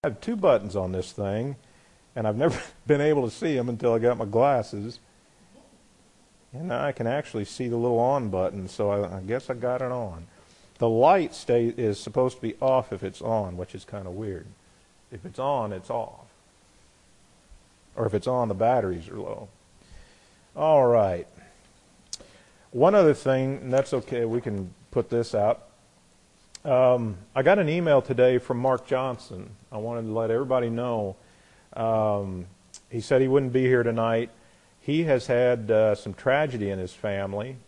I have two buttons on this thing, and I've never been able to see them until I got my glasses. And now I can actually see the little on button, so I guess I got it on. The light is supposed to be off if it's on, which is kind of weird. If it's on, it's off. Or if it's on, the batteries are low. All right. One other thing, and that's okay, we can put this out. I got an email today from Mark Johnson. I wanted to let everybody know. He said he wouldn't be here tonight. He has had some tragedy in his family.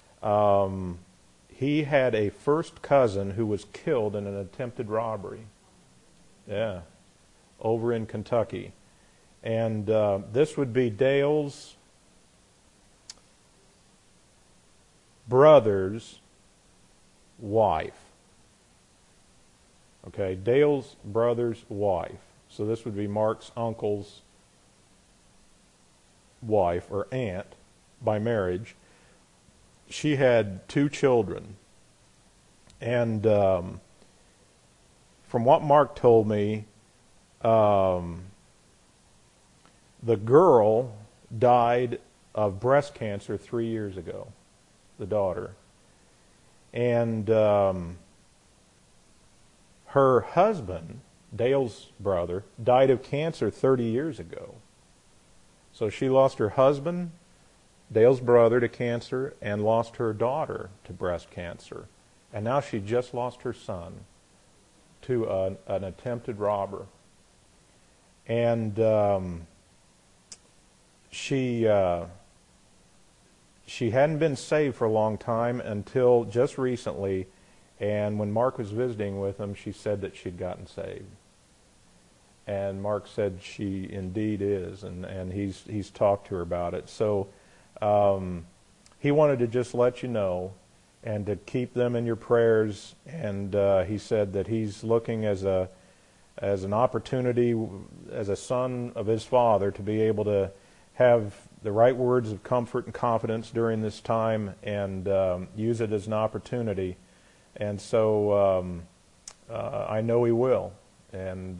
He had a first cousin who was killed in an attempted robbery. Yeah, over in Kentucky. And this would be Dale's brother's wife. Okay, Dale's brother's wife. So this would be Mark's uncle's wife or aunt by marriage. She had 2 children. And from what Mark told me, the girl died of breast cancer 3 years ago, the daughter. And her husband, Dale's brother, died of cancer 30 years ago. So she lost her husband, Dale's brother, to cancer, and lost her daughter to breast cancer. And now she just lost her son to an attempted robber. And she hadn't been saved for a long time until just recently. And when Mark was visiting with him, she said that she'd gotten saved. And Mark said she indeed is, and he's talked to her about it. So he wanted to just let you know and to keep them in your prayers. And he said that he's looking as an opportunity, as a son of his father, to be able to have the right words of comfort and confidence during this time and use it as an opportunity. And so I know he will, and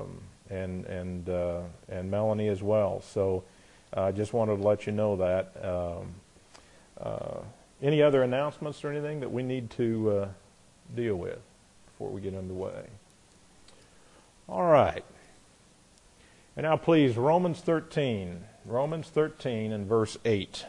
Melanie as well. So I just wanted to let you know that. Any other announcements or anything that we need to deal with before we get underway? All right. And now please, Romans 13. Romans 13 and verse 8.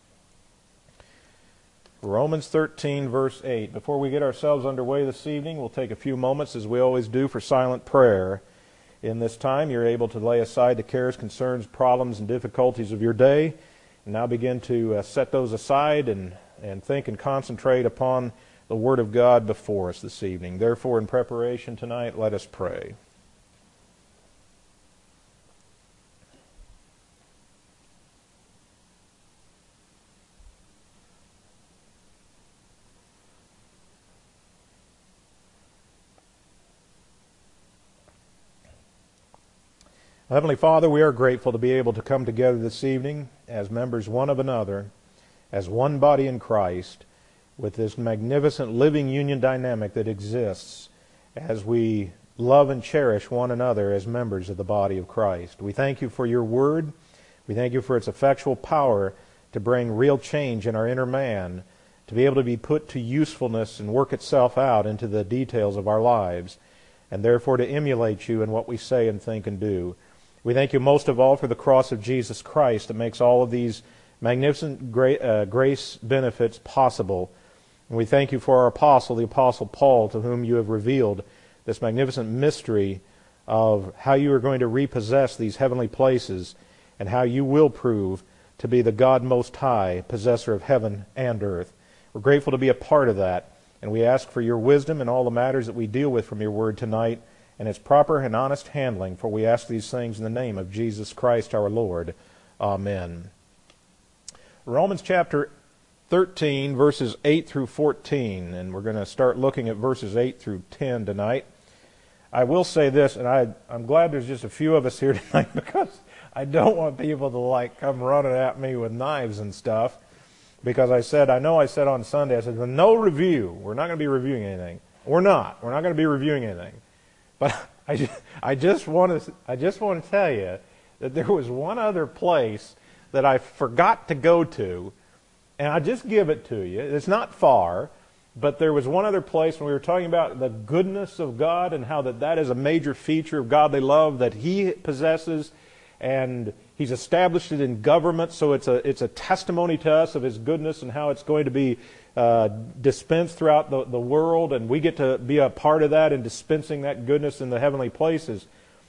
Romans 13, verse 8. Before we get ourselves underway this evening, we'll take a few moments, as we always do, for silent prayer. In this time, you're able to lay aside the cares, concerns, problems, and difficulties of your day, and now begin to set those aside and think and concentrate upon the Word of God before us this evening. Therefore, in preparation tonight, let us pray. Heavenly Father, we are grateful to be able to come together this evening as members one of another, as one body in Christ, with this magnificent living union dynamic that exists as we love and cherish one another as members of the body of Christ. We thank you for your word. We thank you for its effectual power to bring real change in our inner man, to be able to be put to usefulness and work itself out into the details of our lives, and therefore to emulate you in what we say and think and do. We thank you most of all for the cross of Jesus Christ that makes all of these magnificent grace benefits possible. And we thank you for our apostle, the Apostle Paul, to whom you have revealed this magnificent mystery of how you are going to repossess these heavenly places and how you will prove to be the God Most High, possessor of heaven and earth. We're grateful to be a part of that, and we ask for your wisdom in all the matters that we deal with from your word tonight, and its proper and honest handling, for we ask these things in the name of Jesus Christ our Lord. Amen. Romans chapter 13, verses 8 through 14, and we're going to start looking at verses 8 through 10 tonight. I will say this, and I'm glad there's just a few of us here tonight, because I don't want people to come running at me with knives and stuff, because I said on Sunday, I said, no review. We're not going to be reviewing anything. We're not going to be reviewing anything. But I just want to tell you that there was one other place that I forgot to go to, and I just give it to you. It's not far, but there was one other place when we were talking about the goodness of God and how that is a major feature of godly love that He possesses, and He's established it in government, so it's a testimony to us of His goodness and how it's going to be dispensed throughout the world, and we get to be a part of that in dispensing that goodness in the heavenly places.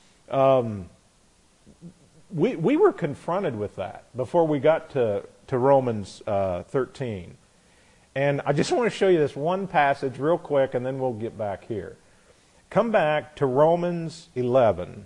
We were confronted with that before we got to Romans 13. And I just want to show you this one passage real quick, and then we'll get back here. Come back to Romans 11.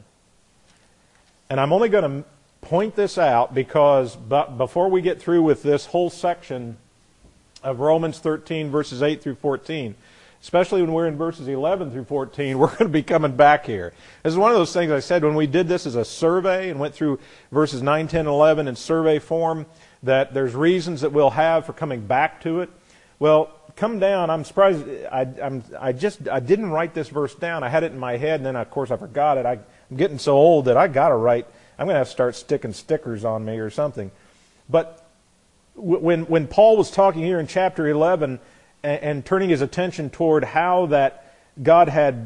And I'm only going to point this out because before we get through with this whole section of Romans 13, verses 8 through 14, especially when we're in verses 11 through 14, we're going to be coming back here. This is one of those things I said when we did this as a survey and went through verses 9, 10, 11 in survey form, that there's reasons that we'll have for coming back to it. Well, come down. I'm surprised. I didn't write this verse down. I had it in my head, and then of course I forgot it. I'm getting so old that I got to write. I'm going to have to start sticking stickers on me or something. But when Paul was talking here in chapter 11 and turning his attention toward how that God had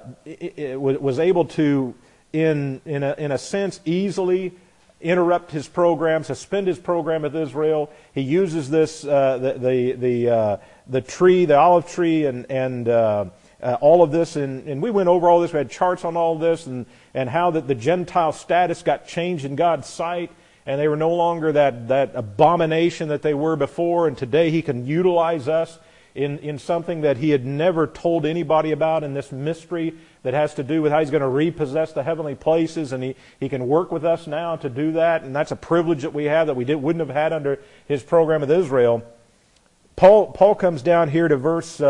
was able to, in a sense, easily interrupt His program, suspend His program with Israel. He uses this the tree, the olive tree, and all of this, and we went over all this. We had charts on all this, and how that the Gentile status got changed in God's sight, and they were no longer that abomination that they were before. And today He can utilize us in something that He had never told anybody about, in this mystery that has to do with how He's going to repossess the heavenly places, and He can work with us now to do that, and that's a privilege that we have that we wouldn't have had under His program with Israel. Paul comes down here to verse,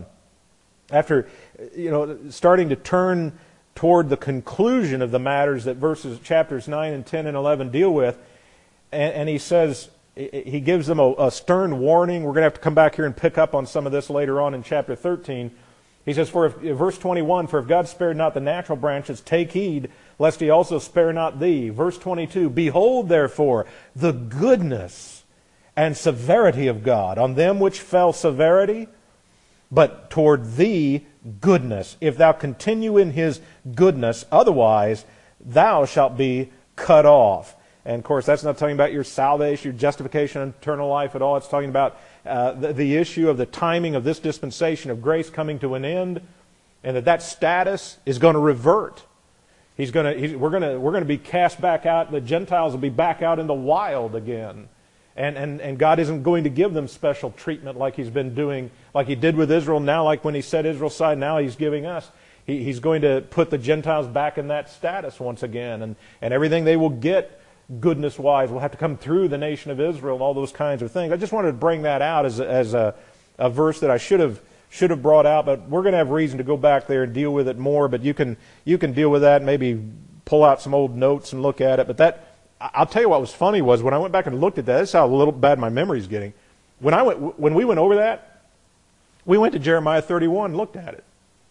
after starting to turn toward the conclusion of the matters that chapters 9 and 10 and 11 deal with, and he says, he gives them a stern warning. We're going to have to come back here and pick up on some of this later on in chapter 13. He says, verse 21, "For if God spared not the natural branches, take heed, lest He also spare not thee." Verse 22, "Behold, therefore, the goodness and severity of God. On them which fell severity, but toward thee goodness, if thou continue in His goodness, otherwise thou shalt be cut off." And of course, that's not talking about your salvation, your justification, and eternal life at all. It's talking about the issue of the timing of this dispensation of grace coming to an end, and that status is going to revert. We're going to be cast back out. The Gentiles will be back out in the wild again, and God isn't going to give them special treatment like He's been doing, like He did with Israel. Now, like when He set Israel aside, now He's giving us. He's going to put the Gentiles back in that status once again, and everything they will get goodness-wise will have to come through the nation of Israel and all those kinds of things. I just wanted to bring that out as a verse that I should have brought out, but we're going to have reason to go back there and deal with it more. But you can deal with that and maybe pull out some old notes and look at it. But I'll tell you what was funny was when I went back and looked at that. This is how a little bad my memory's getting. When we went over that, we went to Jeremiah 31 and looked at it.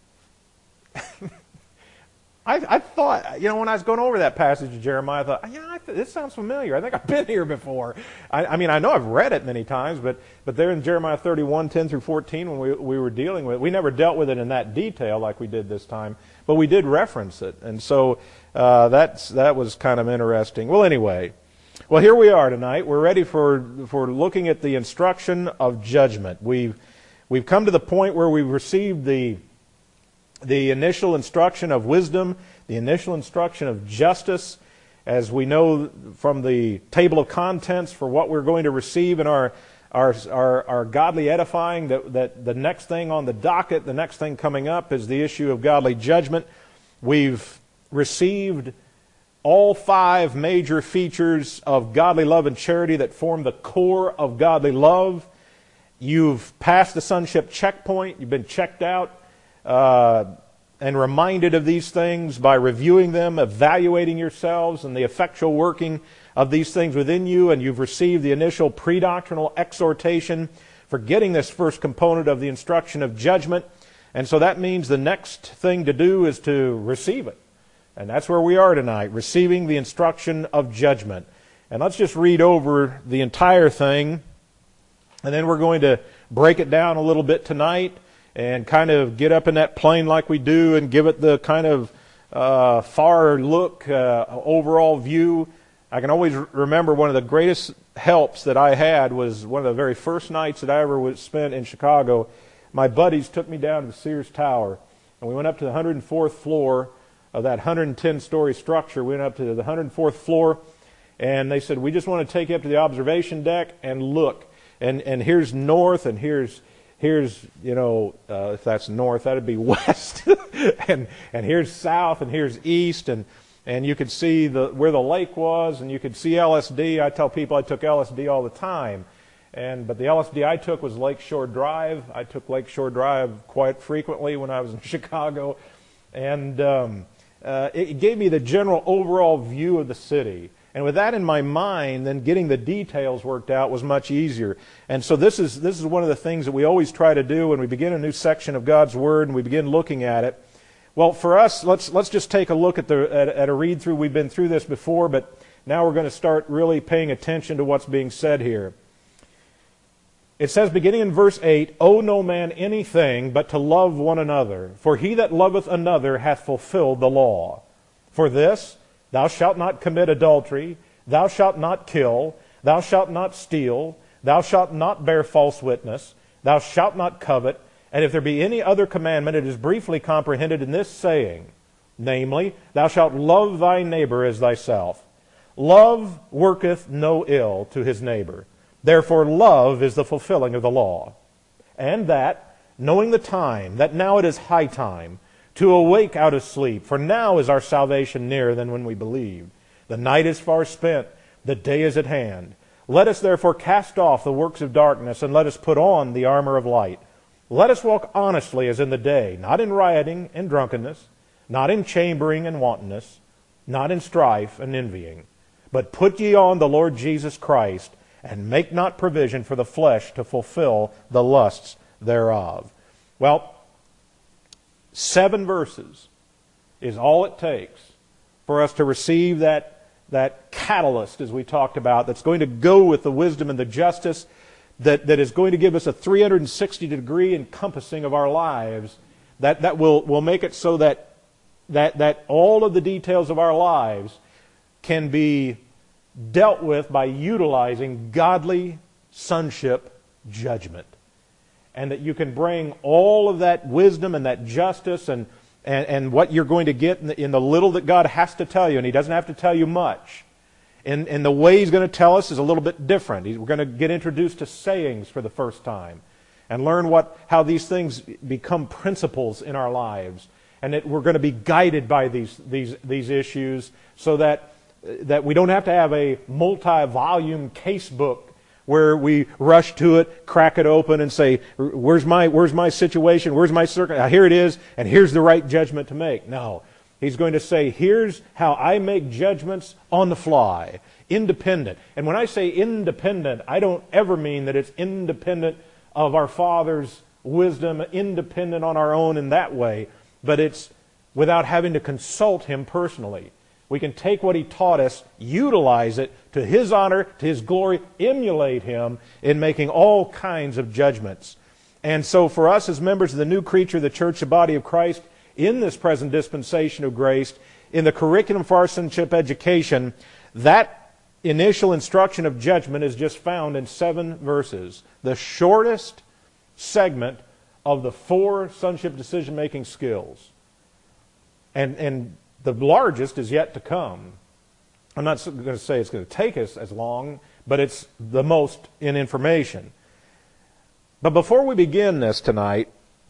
I thought, when I was going over that passage of Jeremiah, I thought, this sounds familiar. I think I've been here before. I mean, I know I've read it many times, but there in Jeremiah 31, 10 through 14, when we were dealing with it, we never dealt with it in that detail like we did this time, but we did reference it. And so that was kind of interesting. Well, anyway, here we are tonight. We're ready for looking at the instruction of judgment. We've come to the point where we've received the initial instruction of wisdom, the initial instruction of justice, as we know from the table of contents for what we're going to receive in our godly edifying, that the next thing on the docket, the next thing coming up is the issue of godly judgment. We've received all 5 major features of godly love and charity that form the core of godly love. You've passed the sonship checkpoint. You've been checked out. And reminded of these things by reviewing them, evaluating yourselves, and the effectual working of these things within you, and you've received the initial pre-doctrinal exhortation for getting this first component of the instruction of judgment. And so that means the next thing to do is to receive it. And that's where we are tonight, receiving the instruction of judgment. And let's just read over the entire thing, and then we're going to break it down a little bit tonight and kind of get up in that plane like we do and give it the kind of far look, overall view. I can always remember one of the greatest helps that I had was one of the very first nights that I ever spent in Chicago. My buddies took me down to the Sears Tower, and we went up to the 104th floor of that 110-story structure. We went up to the 104th floor, and they said, we just want to take you up to the observation deck and look. And here's north, and here's if that's north, that'd be west. and here's south, and here's east, and you could see where the lake was, and you could see LSD. I tell people I took LSD all the time. But the LSD I took was Lakeshore Drive. I took Lakeshore Drive quite frequently when I was in Chicago. And it gave me the general overall view of the city. And with that in my mind, then getting the details worked out was much easier. And so this is one of the things that we always try to do when we begin a new section of God's Word and we begin looking at it. Well, for us, let's just take a look at a read through. We've been through this before, but now we're going to start really paying attention to what's being said here. It says, beginning in verse 8, owe no man anything but to love one another, for he that loveth another hath fulfilled the law. For this, thou shalt not commit adultery, thou shalt not kill, thou shalt not steal, thou shalt not bear false witness, thou shalt not covet, and if there be any other commandment, it is briefly comprehended in this saying, namely, thou shalt love thy neighbor as thyself. Love worketh no ill to his neighbor. Therefore love is the fulfilling of the law. And that, knowing the time, that now it is high time, to awake out of sleep, for now is our salvation nearer than when we believed. The night is far spent, the day is at hand. Let us therefore cast off the works of darkness, and let us put on the armor of light. Let us walk honestly as in the day, not in rioting and drunkenness, not in chambering and wantonness, not in strife and envying. But put ye on the Lord Jesus Christ, and make not provision for the flesh to fulfill the lusts thereof. Well, 7 verses is all it takes for us to receive that catalyst, as we talked about, that's going to go with the wisdom and the justice that is going to give us a 360-degree encompassing of our lives that will make it so that all of the details of our lives can be dealt with by utilizing godly sonship judgment. And that you can bring all of that wisdom and that justice and what you're going to get in the little that God has to tell you, and He doesn't have to tell you much. And the way He's going to tell us is a little bit different. We're going to get introduced to sayings for the first time and learn how these things become principles in our lives. And that we're going to be guided by these issues so that we don't have to have a multi-volume case book where we rush to it, crack it open, and say, where's my situation, where's my circumstance, here it is, and here's the right judgment to make. No. He's going to say, here's how I make judgments on the fly, independent. And when I say independent, I don't ever mean that it's independent of our Father's wisdom, independent on our own in that way, but it's without having to consult Him personally. We can take what He taught us, utilize it to His honor, to His glory, emulate Him in making all kinds of judgments. And so for us as members of the new creature, the church, the body of Christ, in this present dispensation of grace, in the curriculum for our sonship education, that initial instruction of judgment is just found in 7 verses. The shortest segment of the 4 sonship decision-making skills. And the largest is yet to come. I'm not going to say it's going to take us as long, but it's the most in information. But before we begin this tonight,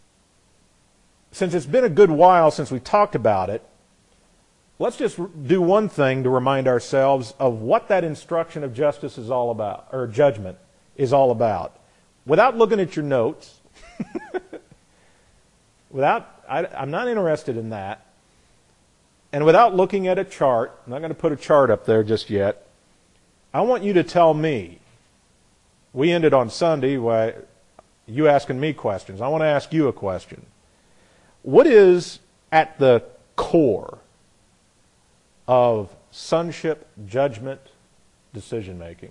since it's been a good while since we talked about it, let's just do one thing to remind ourselves of what that instruction of justice is all about, or judgment is all about. Without looking at your notes, I'm not interested in that. And without looking at a chart, I'm not going to put a chart up there just yet, I want you to tell me. We ended on Sunday by you asking me questions. I want to ask you a question. what is at the core of sonship, judgment, decision making?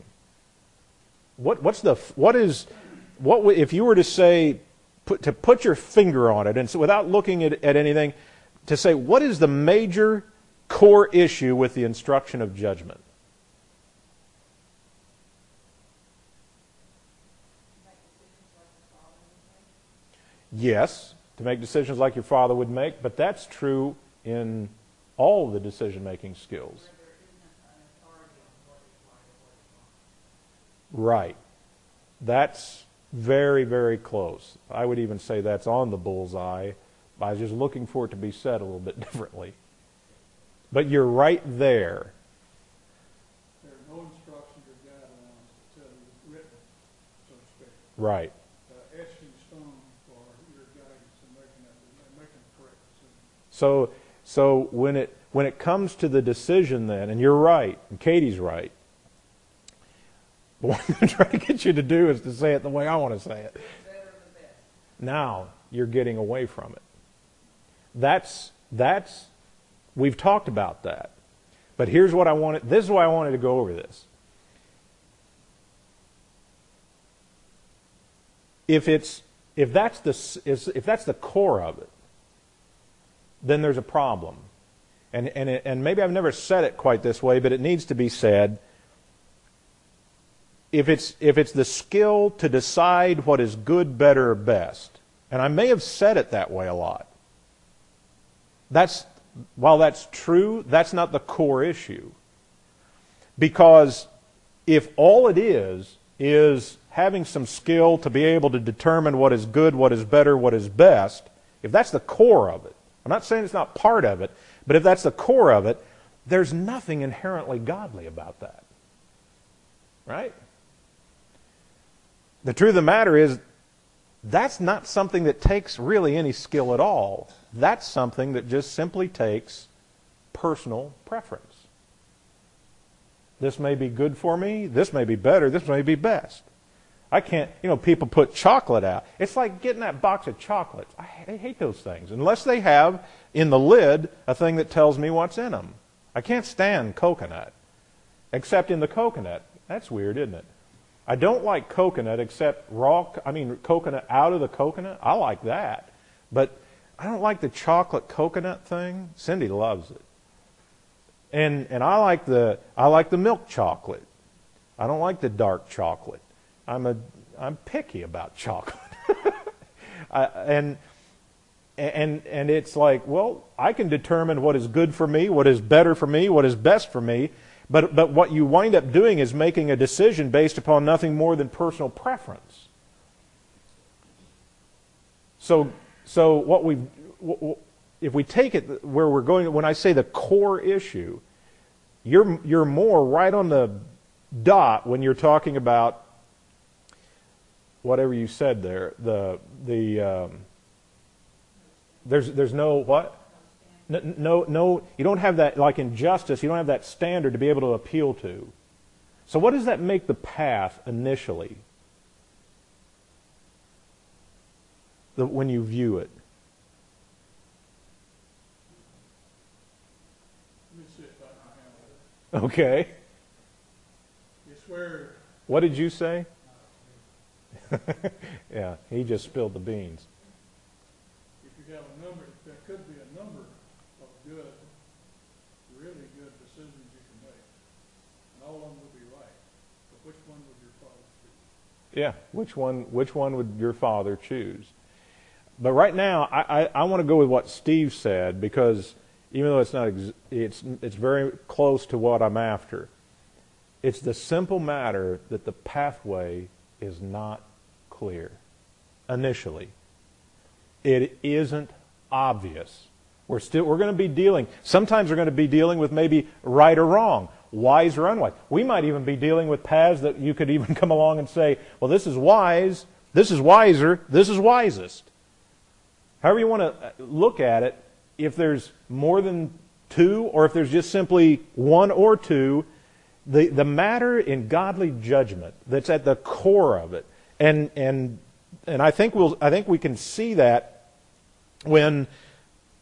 If you were to say, put your finger on it, and so without looking at anything, to say, what is the major core issue with the instruction of judgment? Yes, to make decisions like your father would make, but that's true in all the decision-making skills. Right. That's very, very close. I would even say that's on the bullseye. I was just looking for it to be said a little bit differently. But you're right there. There are no instructions or guidelines to tell you written, so to speak. Right. Etched in stone for your guidance in making a correct So decision. when it comes to the decision then, and you're right, and Katie's right, but what I'm trying to get you to do is to say it the way I want to say it. Now you're getting away from it. We've talked about that. But here's what I wanted. This is why I wanted to go over this. If that's the core of it, then there's a problem. And maybe I've never said it quite this way, but it needs to be said. If it's the skill to decide what is good, better, or best, and I may have said it that way a lot, while that's true, that's not the core issue. Because if all it is having some skill to be able to determine what is good, what is better, what is best, if that's the core of it, I'm not saying it's not part of it, but if that's the core of it, there's nothing inherently godly about that. Right? The truth of the matter is, that's not something that takes really any skill at all. That's something that just simply takes personal preference. This may be good for me, this may be better, this may be best. I can't, people put chocolate out. It's like getting that box of chocolates. I hate those things. Unless they have in the lid a thing that tells me what's in them. I can't stand coconut, except in the coconut. That's weird, isn't it? I don't like coconut except coconut out of the coconut. I like that. But I don't like the chocolate coconut thing. Cindy loves it. And I like the milk chocolate. I don't like the dark chocolate. I'm picky about chocolate. And it's like, well, I can determine what is good for me, what is better for me, what is best for me. But what you wind up doing is making a decision based upon nothing more than personal preference. So if we take it where we're going, when I say the core issue, you're more right on the dot when you're talking about whatever you said there. There's no what? No, you don't have that, like in justice, you don't have that standard to be able to appeal to. So what does that make the path initially? When you view it? Let me see if I can handle it. Okay. It's where... What did you say? Yeah, he just spilled the beans. If you have a number, there could be a number of good, really good decisions you can make. And all of them would be right. But which one would your father choose? Yeah, which one would your father choose? But right now, I want to go with what Steve said, because even though it's very close to what I'm after. It's the simple matter that the pathway is not clear initially. It isn't obvious. We're going to be dealing, sometimes we're going to be dealing with maybe right or wrong, wise or unwise. We might even be dealing with paths that you could even come along and say, well, this is wise, this is wiser, this is wisest. However you want to look at it, if there's more than two, or if there's just simply one or two, the matter in godly judgment that's at the core of it, and I think we can see that when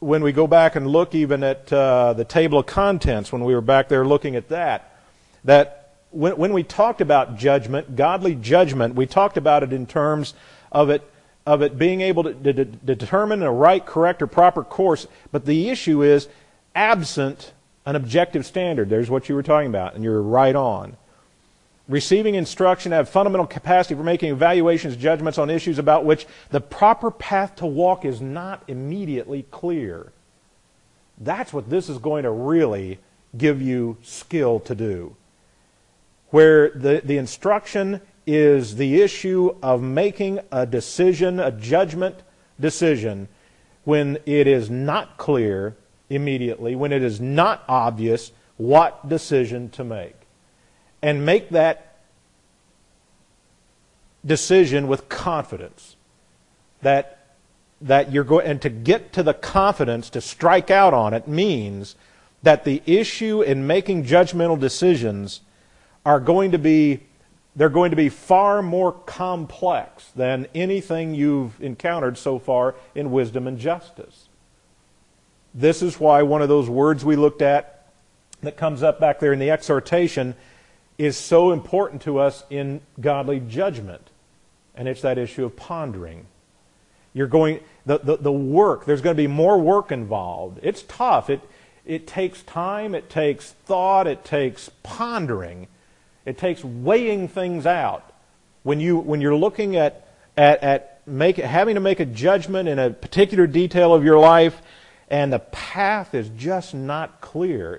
when we go back and look even at the table of contents, when we were back there looking at that when we talked about judgment, godly judgment, we talked about it in terms of it being able to determine a right, correct, or proper course. But the issue is absent an objective standard. There's what you were talking about, and you're right on. Receiving instruction, have fundamental capacity for making evaluations, judgments on issues about which the proper path to walk is not immediately clear. That's what this is going to really give you skill to do. Where the instruction is the issue of making a decision, a judgment decision, when it is not clear immediately, when it is not obvious what decision to make. And make that decision with confidence. That you're going, and to get to the confidence to strike out on it means that the issue in making judgmental decisions they're going to be far more complex than anything you've encountered so far in wisdom and justice. This is why one of those words we looked at that comes up back there in the exhortation is so important to us in godly judgment. And it's that issue of pondering. You're going, the work, there's going to be more work involved. It's tough. It takes time, it takes thought, it takes pondering. It takes weighing things out. When you're looking at having to make a judgment in a particular detail of your life, and the path is just not clear.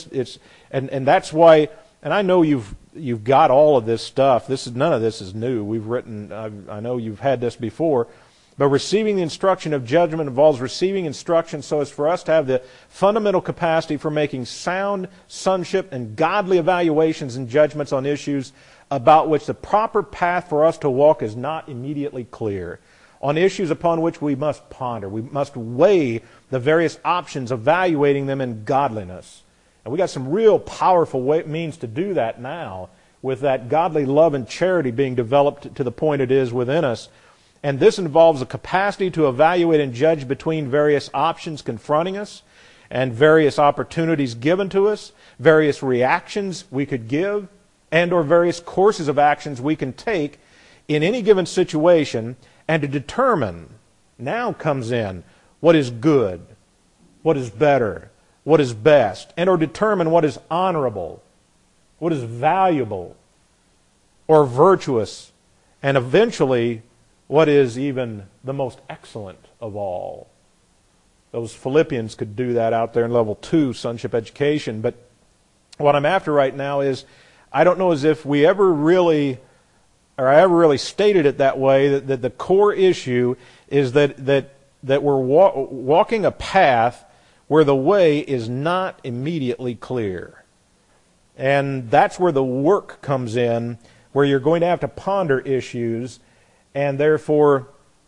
And that's why. And I know you've got all of this stuff. None of this is new. We've written. I know you've had this before. But receiving the instruction of judgment involves receiving instruction so as for us to have the fundamental capacity for making sound sonship and godly evaluations and judgments on issues about which the proper path for us to walk is not immediately clear. On issues upon which we must ponder. We must weigh the various options, evaluating them in godliness. And we got some real powerful means to do that now with that godly love and charity being developed to the point it is within us. And this involves a capacity to evaluate and judge between various options confronting us and various opportunities given to us, various reactions we could give, and or various courses of actions we can take in any given situation, and to determine, now comes in, what is good, what is better, what is best, and or determine what is honorable, what is valuable, or virtuous, and eventually what is even the most excellent of all. Those Philippians could do that out there in level 2, sonship education. But what I'm after right now is, I don't know as if we ever really, or I ever really stated it that way, that the core issue is that we're walking a path where the way is not immediately clear. And that's where the work comes in, where you're going to have to ponder issues and therefore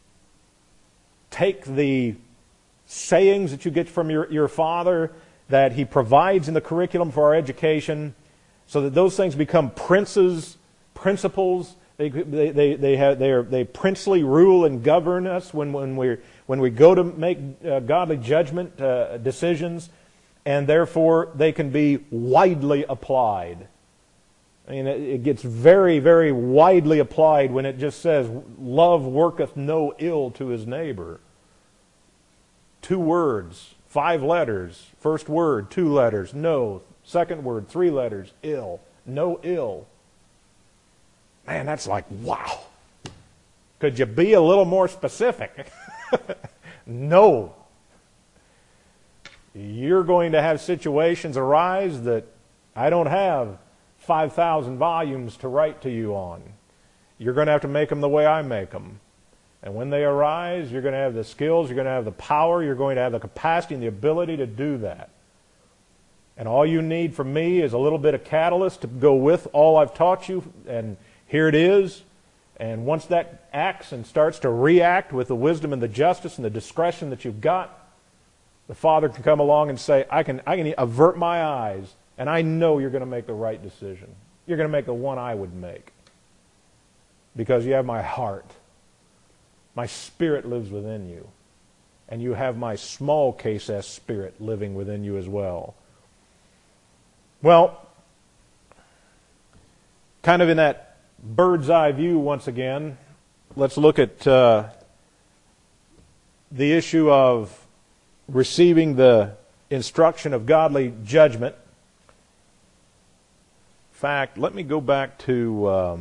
take the sayings that you get from your Father that He provides in the curriculum for our education, so that those things become principles. They princely rule and govern us when we go to make godly judgment decisions, and therefore they can be widely applied. I mean, it gets very, very widely applied when it just says, love worketh no ill to his neighbor. 2 words, 5 letters. First word, 2 letters, no. Second word, 3 letters, ill. No ill. Man, that's like, wow. Could you be a little more specific? No. You're going to have situations arise that I don't have 5,000 volumes to write to you on. You're going to have to make them the way I make them. And when they arise, you're going to have the skills, you're going to have the power, you're going to have the capacity and the ability to do that. And all you need from me is a little bit of catalyst to go with all I've taught you, and here it is. And once that acts and starts to react with the wisdom and the justice and the discretion that you've got, the Father can come along and say, I can avert my eyes, and I know you're going to make the right decision. You're going to make the one I would make. Because you have my heart. My Spirit lives within you. and you have my small case S Spirit living within you as well. Well, kind of in that bird's eye view once again, let's look at the issue of receiving the instruction of godly judgment. In fact, let me go back to,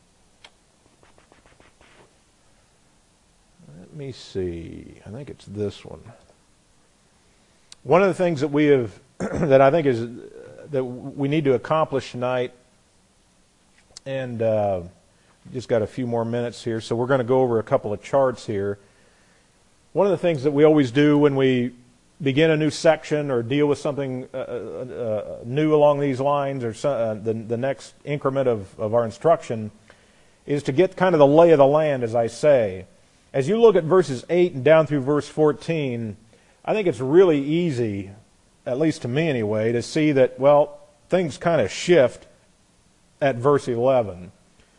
let me see, I think it's this one. One of the things that we have, that I think is, that we need to accomplish tonight, and just got a few more minutes here, so we're going to go over a couple of charts here. One of the things that we always do when we begin a new section or deal with something new along these lines, or the next increment of our instruction, is to get kind of the lay of the land, as I say. As you look at verses 8 and down through verse 14, I think it's really easy, at least to me anyway, to see that, well, things kind of shift at verse 11.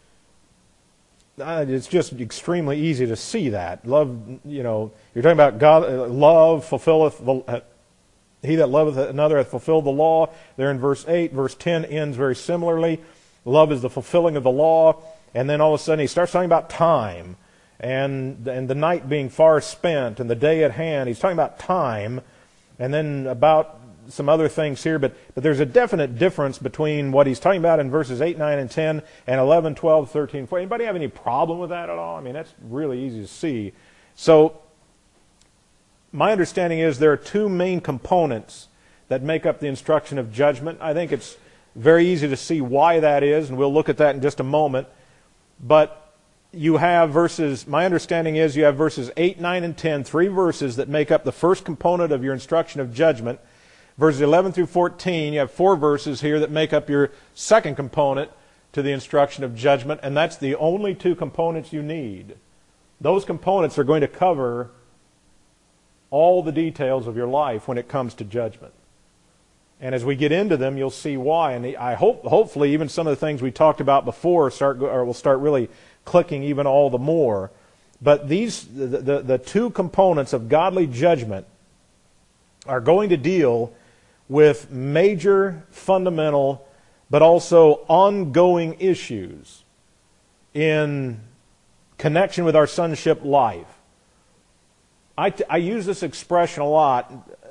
It's just extremely easy to see that. Love, you're talking about God, love fulfilleth, he that loveth another hath fulfilled the law. There in verse 8, verse 10 ends very similarly. Love is the fulfilling of the law. And then all of a sudden he starts talking about time and the night being far spent and the day at hand. He's talking about time and then about some other things here, but there's a definite difference between what he's talking about in verses 8, 9, and 10 and 11, 12, 13, 14. Anybody have any problem with that at all? I mean, that's really easy to see. So my understanding is there are two main components that make up the instruction of judgment. I think it's very easy to see why that is, and we'll look at that in just a moment. But you have my understanding is you have verses 8, 9, and 10, three verses that make up the first component of your instruction of judgment. Verses 11 through 14, you have four verses here that make up your second component to the instruction of judgment, and that's the only two components you need. Those components are going to cover all the details of your life when it comes to judgment. And as we get into them, you'll see why. And I hopefully even some of the things we talked about before will start really clicking even all the more. But the two components of godly judgment are going to deal with major, fundamental, but also ongoing issues in connection with our sonship life. I use this expression a lot,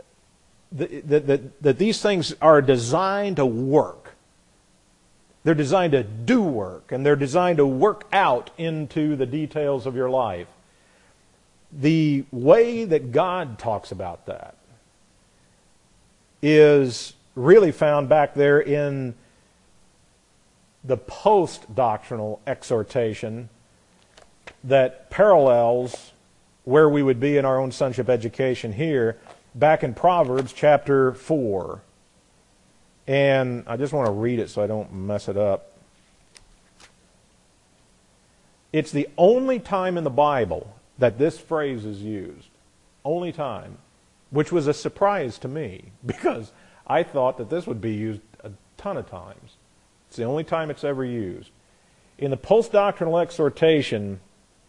that these things are designed to work. They're designed to do work, and they're designed to work out into the details of your life. The way that God talks about that is really found back there in the post-doctrinal exhortation that parallels where we would be in our own sonship education here, back in Proverbs chapter 4. And I just want to read it so I don't mess it up. It's the only time in the Bible that this phrase is used. Only time. Which was a surprise to me, because I thought that this would be used a ton of times. It's the only time it's ever used. In the post-doctrinal exhortation,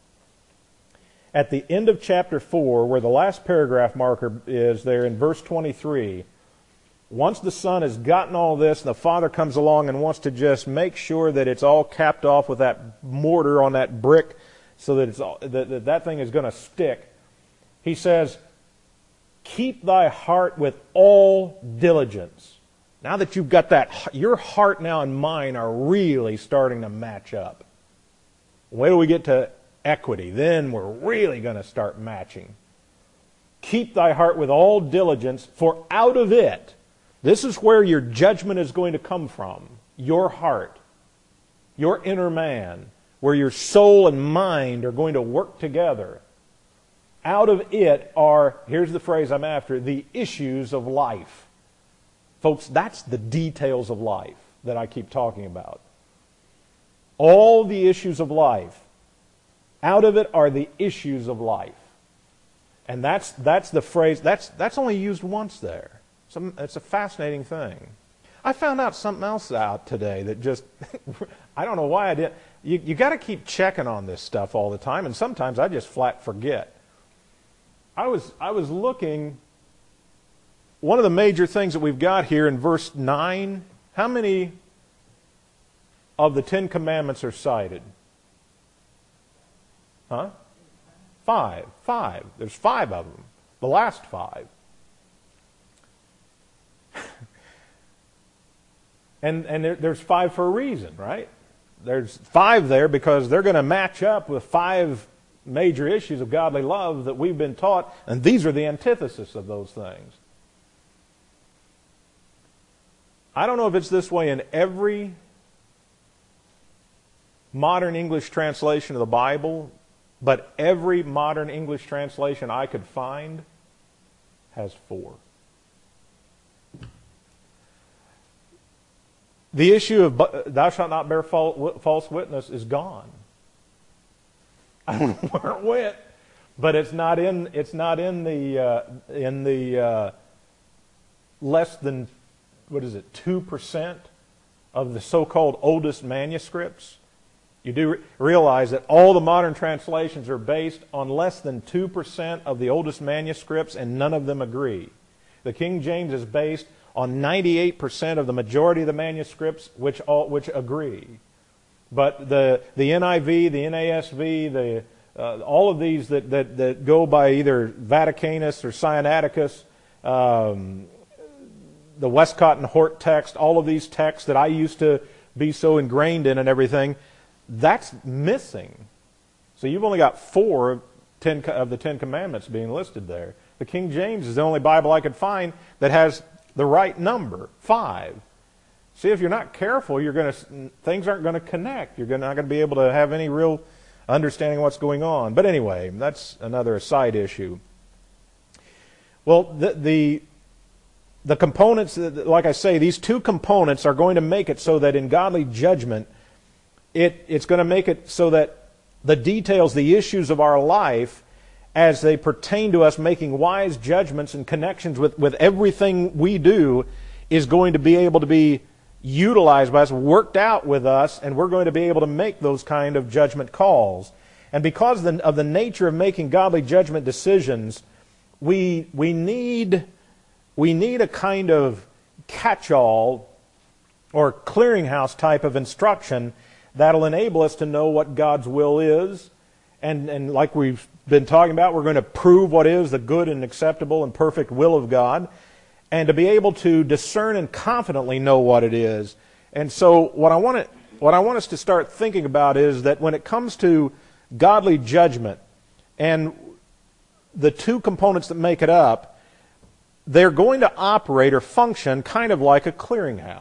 at the end of chapter 4, where the last paragraph marker is there in verse 23, once the Son has gotten all this and the Father comes along and wants to just make sure that it's all capped off with that mortar on that brick so that that thing is going to stick, he says, keep thy heart with all diligence. Now that you've got that, your heart now and mine are really starting to match up. Wait till we get to equity. Then we're really going to start matching. Keep thy heart with all diligence, for out of it, this is where your judgment is going to come from. Your heart, your inner man, where your soul and mind are going to work together. Out of it are, here's the phrase I'm after, the issues of life. Folks, that's the details of life that I keep talking about. All the issues of life. Out of it are the issues of life. And that's the phrase, that's only used once there. It's a fascinating thing. I found out something else out today that just, I don't know why I did. You got to keep checking on this stuff all the time, and sometimes I just flat forget. I was looking. One of the major things that we've got here in verse 9, how many of the Ten Commandments are cited? Huh? Five. There's 5 of them. The last 5. and there's 5 for a reason, right? There's 5 there because they're going to match up with 5 major issues of godly love that we've been taught, and these are the antithesis of those things. I don't know if it's this way in every modern English translation of the Bible, but every modern English translation I could find has 4. The issue of thou shalt not bear false witness is gone. I don't know where it went, but it's not in the less than 2% of the so-called oldest manuscripts. You do realize that all the modern translations are based on less than 2% of the oldest manuscripts, and none of them agree. The King James is based on 98% of the majority of the manuscripts, which agree. But the NIV, the NASV, all of these that go by either Vaticanus or Sinaiticus, the Westcott and Hort text, all of these texts that I used to be so ingrained in and everything, that's missing. So you've only got 4 of the Ten Commandments being listed there. The King James is the only Bible I could find that has the right number, 5. See, if you're not careful, things aren't going to connect. You're not going to be able to have any real understanding of what's going on. But anyway, that's another side issue. Well, the components, like I say, these 2 components are going to make it so that in godly judgment, it's going to make it so that the details, the issues of our life, as they pertain to us making wise judgments and connections with everything we do, is going to be able to be utilized by us, worked out with us, and we're going to be able to make those kind of judgment calls. And because of the nature of making godly judgment decisions, we need a kind of catch-all or clearinghouse type of instruction that'll enable us to know what God's will is. And like we've been talking about, we're going to prove what is the good and acceptable and perfect will of God, and to be able to discern and confidently know what it is. And so what I want us to start thinking about is that when it comes to godly judgment and the 2 components that make it up, they're going to operate or function kind of like a clearinghouse.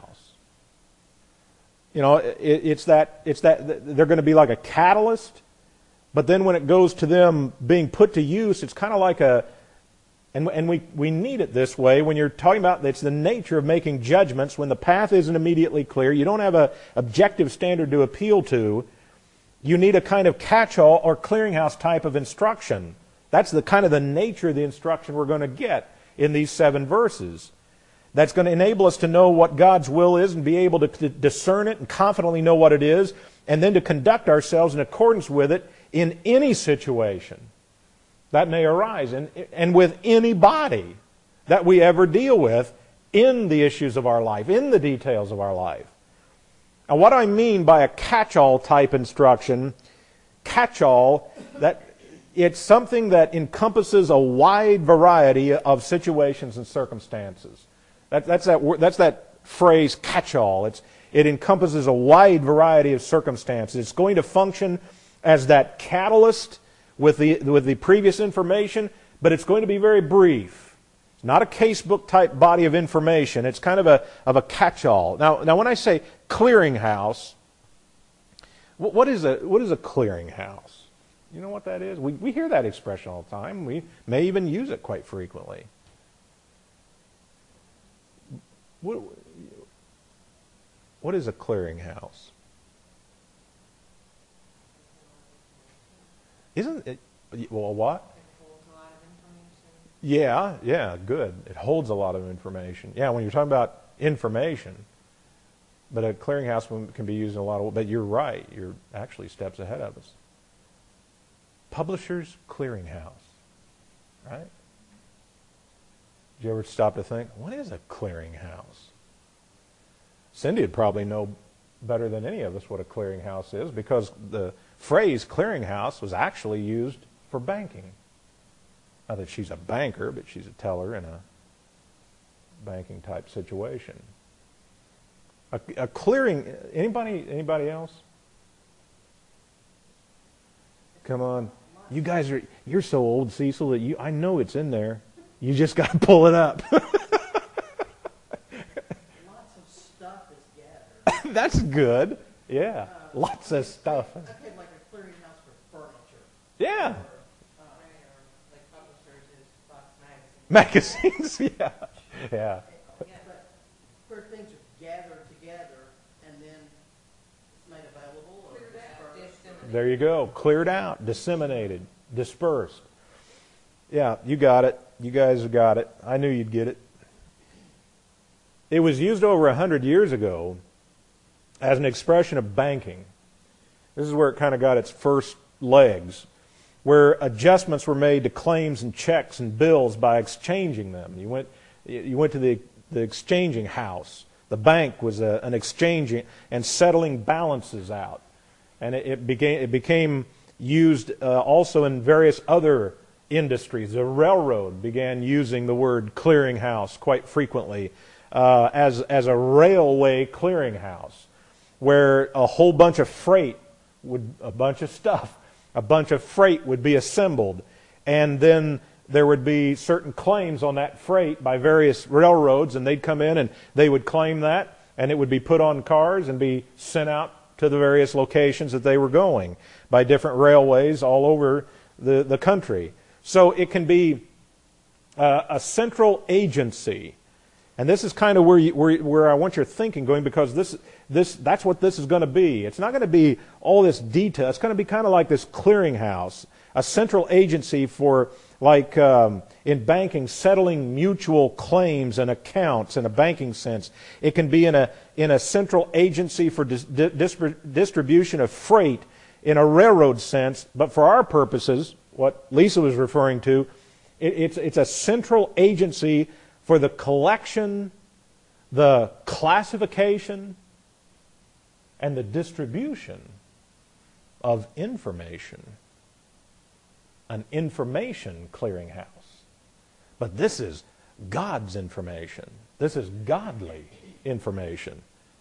You know, it's that they're going to be like a catalyst, but then when it goes to them being put to use, it's kind of like and we need it this way when you're talking about it's the nature of making judgments when the path isn't immediately clear. You don't have an objective standard to appeal to. You need a kind of catch-all or clearinghouse type of instruction. That's the kind of the nature of the instruction we're going to get in these 7 verses. That's going to enable us to know what God's will is and be able to discern it and confidently know what it is, and then to conduct ourselves in accordance with it in any situation that may arise and with anybody that we ever deal with in the issues of our life, in the details of our life. Now, what I mean by a catch-all type instruction, catch-all, that it's something that encompasses a wide variety of situations and circumstances. That's that phrase, catch-all. It encompasses a wide variety of circumstances. It's going to function as that catalyst with the previous information, but it's going to be very brief. It's not a casebook type body of information. It's kind of a catch-all. Now when I say clearinghouse, what is a clearinghouse? You know what that is? We hear that expression all the time. We may even use it quite frequently. What is a clearinghouse? Isn't it? Well, what? It holds a lot of information. Yeah, good. It holds a lot of information. Yeah, when you're talking about information, but a clearinghouse can be used in a lot of. But you're right. You're actually steps ahead of us. Publishers Clearinghouse. right? Did you ever stop to think, what is a clearinghouse? Cindy would probably know better than any of us what a clearinghouse is, because the phrase clearinghouse was actually used for banking. Not that she's a banker, but she's a teller in a banking type situation. A clearing, anybody else? Come on. You guys you're so old, Cecil, that I know it's in there. You just got to pull it up. Lots of stuff is gathered. That's good. Yeah. Lots of stuff. Okay, like a clearinghouse for furniture. Yeah. Like publishers is Fox Magazine. Magazines, yeah. Yeah. But where things are gathered together and then it's made available or dispersed. There you go. Cleared out, disseminated, dispersed. Yeah, you got it. You guys have got it. I knew you'd get it. It was used over 100 years ago as an expression of banking. This is where it kind of got its first legs, where adjustments were made to claims and checks and bills by exchanging them. You went to the exchanging house. The bank was an exchanging and settling balances out. And it became used also in various other industries. The railroad began using the word clearinghouse quite frequently as a railway clearinghouse, where a whole bunch of freight a bunch of freight would be assembled, and then there would be certain claims on that freight by various railroads, and they'd come in and they would claim that, and it would be put on cars and be sent out to the various locations that they were going by different railways all over the country. So it can be a central agency. And this is kind of where I want your thinking going, because that's what this is going to be. It's not going to be all this detail. It's going to be kind of like this clearinghouse, a central agency for, like in banking, settling mutual claims and accounts in a banking sense. It can be in a central agency for distribution of freight in a railroad sense. But for our purposes, what Lisa was referring to, it's a central agency for the collection, the classification, and the distribution of information. An information clearinghouse. But this is God's information. This is godly information.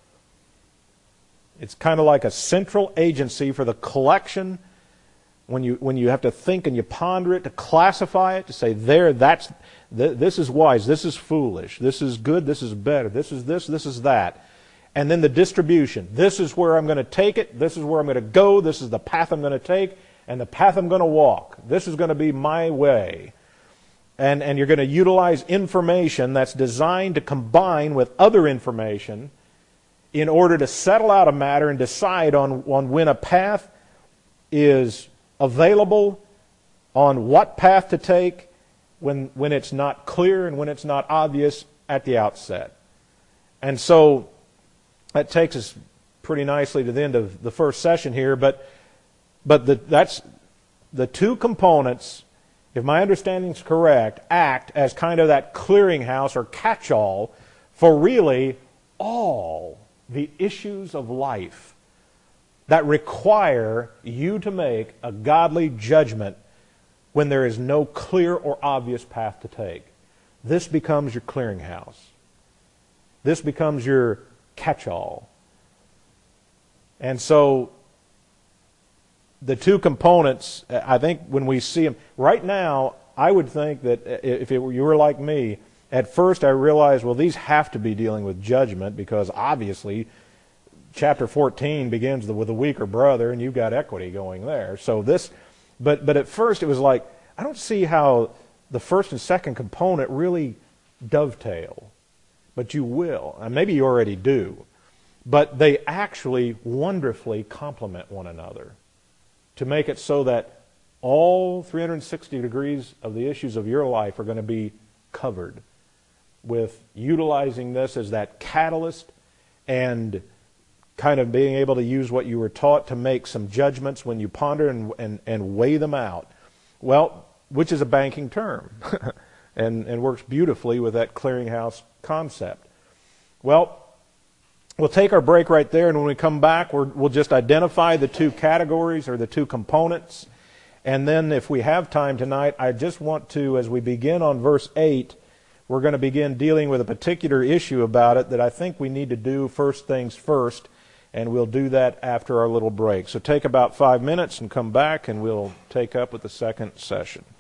It's kind of like a central agency for the collection. When you have to think and you ponder it, to classify it, to say, this is wise, this is foolish, this is good, this is better, this is that. And then the distribution. This is where I'm going to take it, this is where I'm going to go, this is the path I'm going to take, and the path I'm going to walk. This is going to be my way. And you're going to utilize information that's designed to combine with other information in order to settle out a matter and decide on when a path is available, on what path to take when it's not clear and when it's not obvious at the outset. And so that takes us pretty nicely to the end of the first session here, but that's the two components, if my understanding is correct, act as kind of that clearinghouse or catch-all for really all the issues of life that require you to make a godly judgment when there is no clear or obvious path to take. This becomes your clearinghouse. This becomes your catch-all. And so the two components, I think when we see them, right now, I would think that if you were like me, at first I realized, well, these have to be dealing with judgment, because obviously chapter 14 begins with a weaker brother, and you've got equity going there. So this, but at first it was like, I don't see how the first and second component really dovetail. But you will, and maybe you already do. But they actually wonderfully complement one another to make it so that all 360 degrees of the issues of your life are going to be covered with utilizing this as that catalyst and kind of being able to use what you were taught to make some judgments when you ponder and weigh them out. Well, which is a banking term and works beautifully with that clearinghouse concept. Well, we'll take our break right there, and when we come back, we'll just identify the two categories or the two components. And then if we have time tonight, I just want to, as we begin on verse 8, we're going to begin dealing with a particular issue about it that I think we need to do first things first, and we'll do that after our little break. So take about 5 minutes and come back, and we'll take up with the second session.